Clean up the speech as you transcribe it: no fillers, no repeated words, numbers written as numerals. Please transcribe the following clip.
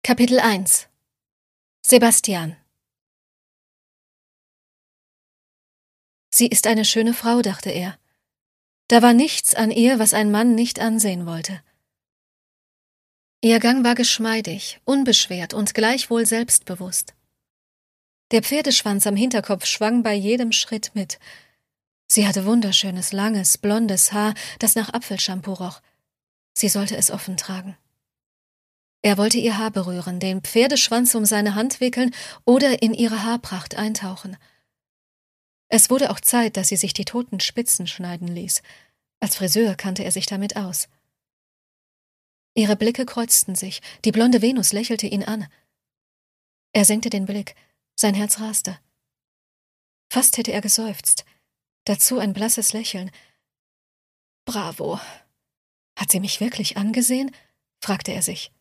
Kapitel 1 Sebastian. Sie ist eine schöne Frau, dachte er. Da war nichts an ihr, was ein Mann nicht ansehen wollte. Ihr Gang war geschmeidig, unbeschwert und gleichwohl selbstbewusst. Der Pferdeschwanz am Hinterkopf schwang bei jedem Schritt mit. Sie hatte wunderschönes, langes, blondes Haar, das nach Apfelshampoo roch. Sie sollte es offen tragen. Er wollte ihr Haar berühren, den Pferdeschwanz um seine Hand wickeln oder in ihre Haarpracht eintauchen. Es wurde auch Zeit, dass sie sich die toten Spitzen schneiden ließ. Als Friseur kannte er sich damit aus. Ihre Blicke kreuzten sich, die blonde Venus lächelte ihn an. Er senkte den Blick, sein Herz raste. Fast hätte er geseufzt, dazu ein blasses Lächeln. »Bravo! Hat sie mich wirklich angesehen?« fragte er sich.